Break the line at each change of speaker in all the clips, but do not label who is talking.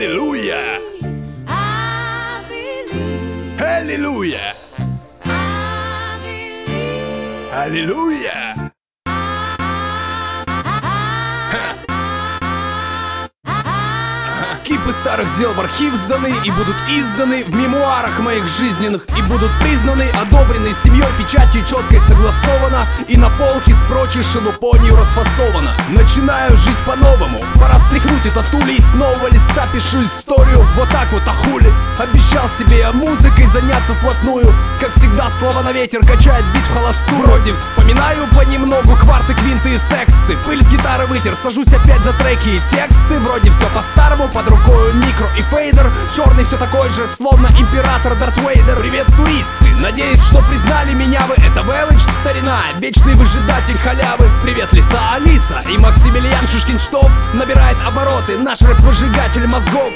Аллилуйя! Аллилуйя! Аллилуйя! Кипы старых дел в архив сданы и будут изданы в мемуарах моих жизненных, и будут признаны, одобрены семьей, печатью четкой согласовано, и на полке с прочей шелупонью расфасовано. Начинаю жить по-новому, пора встряхнуть это тули, и с нового листа пишу историю. Вот так вот, а хули? Обещал себе я музыкой заняться вплотную. Как всегда, слова на ветер качает бит в холостую. Вроде вспоминаю понемногу кварты, квинты и сексты. Пыль с гитары вытер, сажусь опять за треки и тексты. Вроде все по-старому, под рукой микро и фейдер. Черный все такой же, словно император Дарт Вейдер. Привет, туристы, надеюсь, что признали меня вы. Это Велыч, старина, вечный выжидатель халявы. Привет, Лиса Алиса и Максимилиан Шишкин-Штоф. Набирает обороты наш рэп-выжигатель мозгов.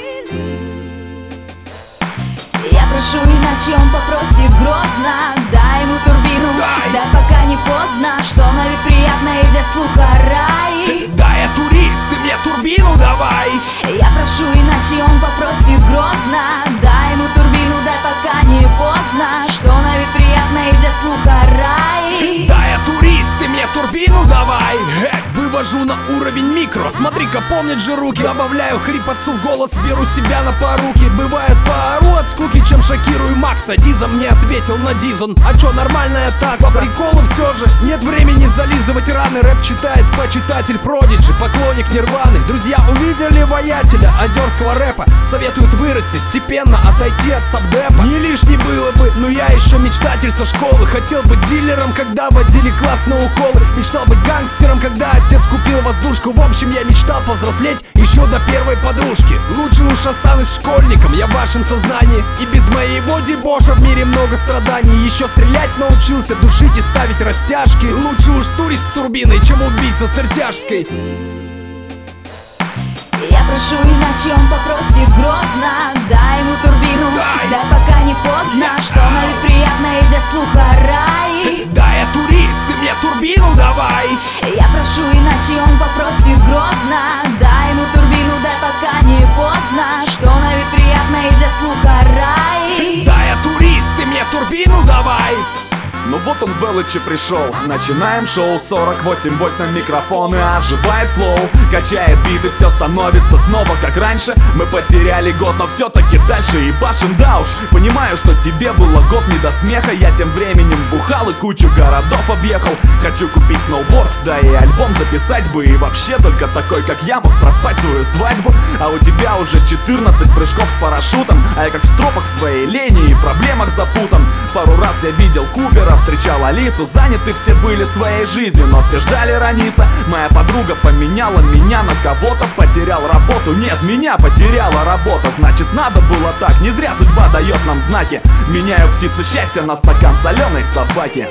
Я прошу, иначе он попросит грозно. Дай ему турбину, дай пока не поздно. Что на вид приятно и для слуха рай.
Да, я турист, ты мне турбину давай.
Я прошу, иначе он попросит грозно. Дай ему турбину, дай пока не поздно. Что на вид приятно и для слуха рай.
Да, я турист, ты мне турбину давай. Вывожу на уровень микро, смотри-ка, помнят же руки. Добавляю хрипотцу в голос, беру себя на поруки. Бывает, поору от скуки, чем шокирую Макса. Диза мне ответил на Дизон. А чё, нормальная такса? По приколу все же, нет времени зализывать раны. Рэп читает почитатель Продиджи, поклонник Нирваны. Друзья увидели воятеля озерского рэпа. Советуют вырасти, степенно отойти от сабдепа. Не лишней было бы, но я еще мечтатель со школы. Хотел быть дилером, когда водили класс на уколы. Мечтал быть гангстером, когда отец купил воздушку. В общем, я мечтал повзрослеть еще до первой подружки. Лучше уж останусь школьником, я в вашем сознании. И без моего дебоша в мире много страданий. Еще стрелять научился, душить и ставить растяжки. Лучше уж турист с турбиной, чем убийца с ртяжской.
Я прошу, иначе он попросит грозно. Дай ему турбину, дай пока не поздно. Что на вид приятно и для слуха рай.
Да, я турист, ты мне турбину давай.
Я прошу, иначе он попросит грозно. Дай ему турбину, дай пока не поздно. Что на вид приятно и для слуха рай.
Да, я турист, ты мне турбину давай.
Ну вот он, Велыч, и пришел. Начинаем шоу, 48 вольт на микрофон и оживает флоу. Качает биты, все становится снова как раньше. Мы потеряли год, но все-таки дальше и башим, да уж. Понимаю, что тебе было год не до смеха. Я тем временем бухал и кучу городов объехал. Хочу купить сноуборд, да и альбом записать бы. И вообще только такой, как я, мог проспать свою свадьбу. А у тебя уже 14 прыжков с парашютом. А я как в стропах в своей лени и проблемах запутан. Пару раз я видел Купера, встречал Алису, заняты все были своей жизнью, но все ждали Раниса. Моя подруга поменяла меня на кого-то, потерял работу, нет, меня потеряла работа. Значит, надо было так, не зря судьба дает нам знаки. Меняю птицу счастья на стакан соленой собаки.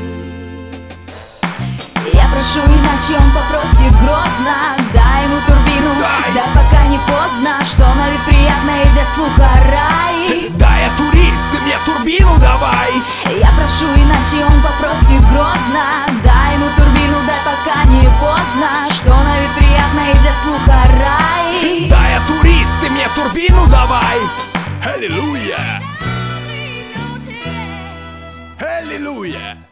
Я прошу, иначе он попросит грозно. Дай ему турбину, дай пока не поздно. Что на вид приятно и для слуха рай.
Да, я турист, ты мне турбину давай.
Я прошу, иначе он попросит грозно. Дай ему турбину, дай пока не поздно. Что на вид приятно и для слуха рай.
Да, я турист, ты мне турбину давай. Аллилуйя! Аллилуйя!